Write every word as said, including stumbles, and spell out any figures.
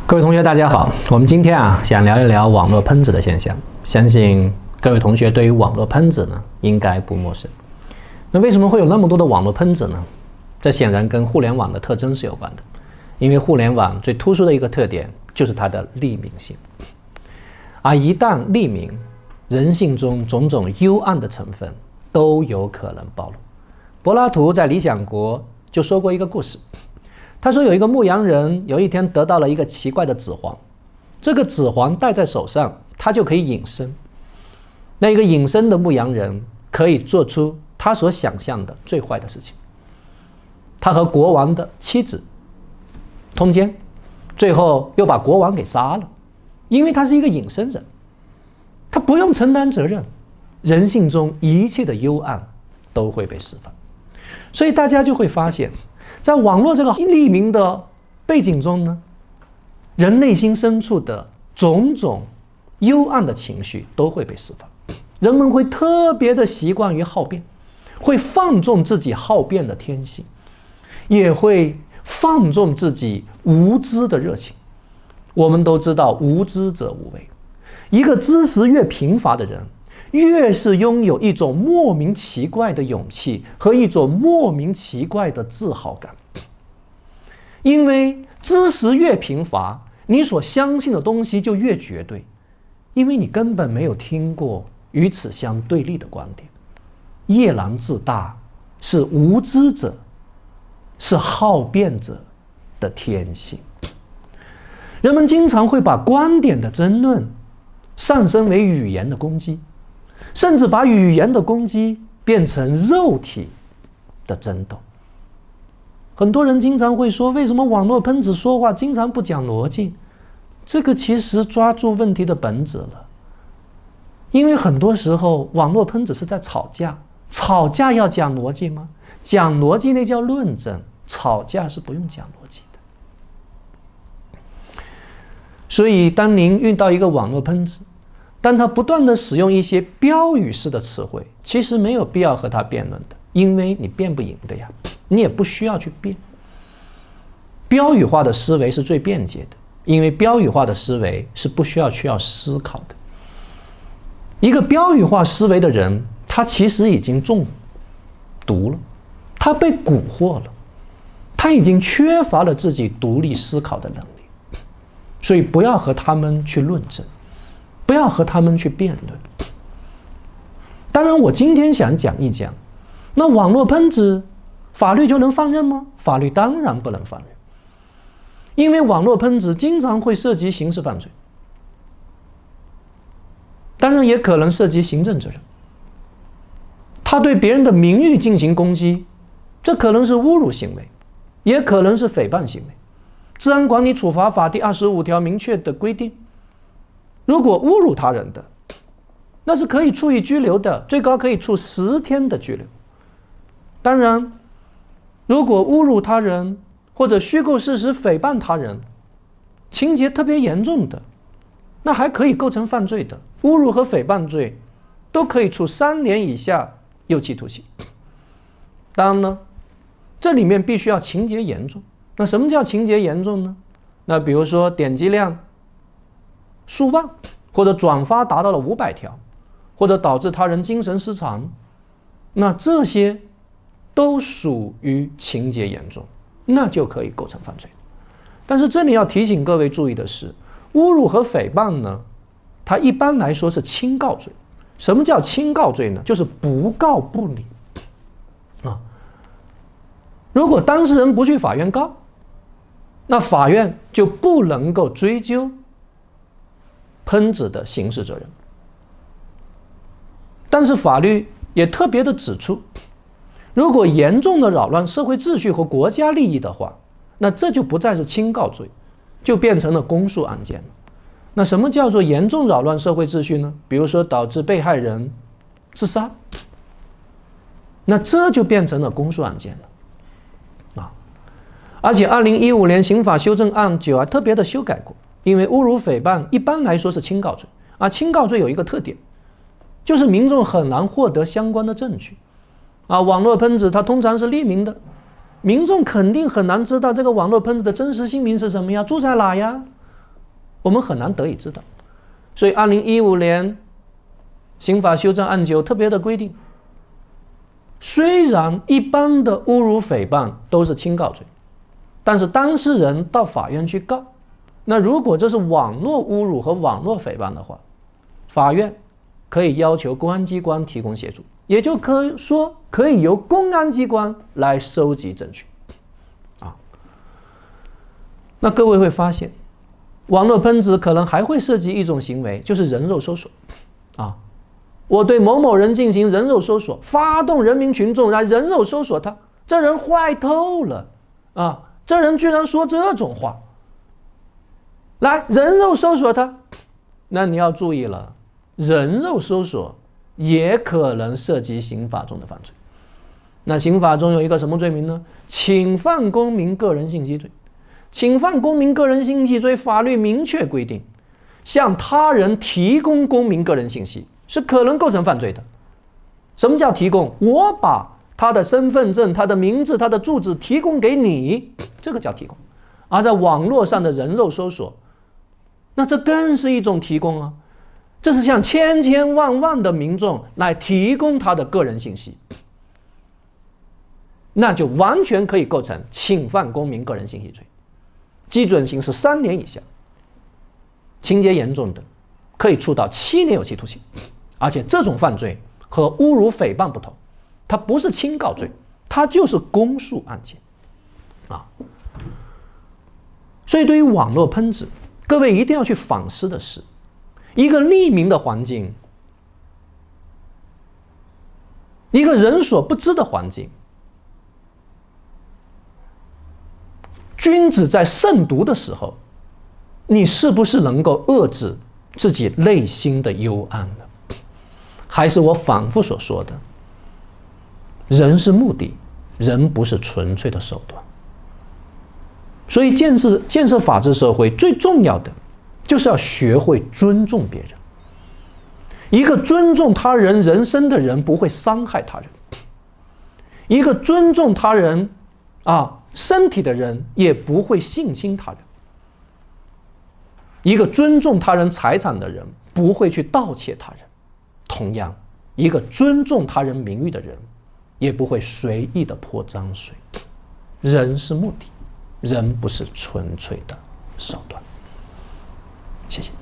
各位同学大家好，我们今天啊想聊一聊网络喷子的现象。相信各位同学对于网络喷子呢应该不陌生。那为什么会有那么多的网络喷子呢？这显然跟互联网的特征是有关的。因为互联网最突出的一个特点就是它的匿名性，而一旦匿名，人性中种种幽暗的成分都有可能暴露。柏拉图在《理想国》就说过一个故事，他说有一个牧羊人有一天得到了一个奇怪的指环，这个指环戴在手上，他就可以隐身。那一个隐身的牧羊人可以做出他所想象的最坏的事情，他和国王的妻子通奸，最后又把国王给杀了，因为他是一个隐身人，他不用承担责任，人性中一切的幽暗都会被释放。所以大家就会发现，在网络这个匿名的背景中呢，人内心深处的种种幽暗的情绪都会被释放。人们会特别的习惯于好辩，会放纵自己好辩的天性，也会放纵自己无知的热情。我们都知道无知者无畏，一个知识越贫乏的人，越是拥有一种莫名奇怪的勇气和一种莫名奇怪的自豪感。因为知识越贫乏，你所相信的东西就越绝对，因为你根本没有听过与此相对立的观点。夜郎自大是无知者，是好辩者的天性。人们经常会把观点的争论上升为语言的攻击，甚至把语言的攻击变成肉体的争斗。很多人经常会说，为什么网络喷子说话经常不讲逻辑？这个其实抓住问题的本质了。因为很多时候网络喷子是在吵架，吵架要讲逻辑吗？讲逻辑那叫论证，吵架是不用讲逻辑的。所以当您遇到一个网络喷子，当他不断的使用一些标语式的词汇，其实没有必要和他辩论的，因为你辩不赢的呀，你也不需要去辩。标语化的思维是最便捷的，因为标语化的思维是不需要需要思考的。一个标语化思维的人，他其实已经中毒了，他被蛊惑了，他已经缺乏了自己独立思考的能力。所以不要和他们去论证，不要和他们去辩论。当然我今天想讲一讲，那网络喷子法律就能放任吗？法律当然不能放任，因为网络喷子经常会涉及刑事犯罪，当然也可能涉及行政责任。他对别人的名誉进行攻击，这可能是侮辱行为，也可能是诽谤行为。治安管理处罚法第二十五条明确的规定，如果侮辱他人的，那是可以处以拘留的，最高可以处十天的拘留。当然，如果侮辱他人或者虚构事实诽谤他人，情节特别严重的，那还可以构成犯罪的。侮辱和诽谤罪都可以处三年以下有期徒刑。当然呢，这里面必须要情节严重。那什么叫情节严重呢？那比如说点击量数万，或者转发达到了五百条，或者导致他人精神失常，那这些都属于情节严重，那就可以构成犯罪。但是这里要提醒各位注意的是，侮辱和诽谤呢，它一般来说是轻告罪。什么叫轻告罪呢？就是不告不理啊。如果当事人不去法院告，那法院就不能够追究喷子的刑事责任。但是法律也特别的指出，如果严重的扰乱社会秩序和国家利益的话，那这就不再是轻告罪，就变成了公诉案件了。那什么叫做严重扰乱社会秩序呢？比如说导致被害人自杀，那这就变成了公诉案件了。而且二零一五年刑法修正案九还特别的修改过，因为侮辱诽谤一般来说是轻告罪，而轻告罪有一个特点，就是民众很难获得相关的证据啊。网络喷子它通常是匿名的，民众肯定很难知道这个网络喷子的真实姓名是什么呀，住在哪呀， 我们很难得以知道。所以二零一五年刑法修正案九特别的规定，虽然一般的侮辱诽谤都是轻告罪，但是当事人到法院去告，那如果这是网络侮辱和网络诽谤的话，法院可以要求公安机关提供协助，也就可以说可以由公安机关来收集证据啊。那各位会发现，网络喷子可能还会涉及一种行为，就是人肉搜索啊。我对某某人进行人肉搜索，发动人民群众来人肉搜索他，这人坏透了啊！这人居然说这种话，来人肉搜索他，那你要注意了，人肉搜索也可能涉及刑法中的犯罪。那刑法中有一个什么罪名呢？侵犯公民个人信息罪。侵犯公民个人信息罪，法律明确规定，向他人提供公民个人信息是可能构成犯罪的。什么叫提供？我把他的身份证、他的名字、他的住址提供给你，这个叫提供。而在网络上的人肉搜索，那这更是一种提供啊！这是向千千万万的民众来提供他的个人信息，那就完全可以构成侵犯公民个人信息罪，基准刑是三年以下，情节严重的可以处到七年有期徒刑。而且这种犯罪和侮辱诽谤不同，它不是轻告罪，它就是公诉案件啊。所以对于网络喷子，各位一定要去反思的是，一个匿名的环境，一个人所不知的环境，君子在慎独的时候，你是不是能够遏制自己内心的幽暗呢？还是我反复所说的，人是目的，人不是纯粹的手段。所以建设建设法治社会最重要的就是要学会尊重别人。一个尊重他人人生的人不会伤害他人，一个尊重他人啊身体的人也不会性侵他人，一个尊重他人财产的人不会去盗窃他人。同样，一个尊重他人名誉的人也不会随意的泼脏水。人是目的，人不是纯粹的手段。谢谢。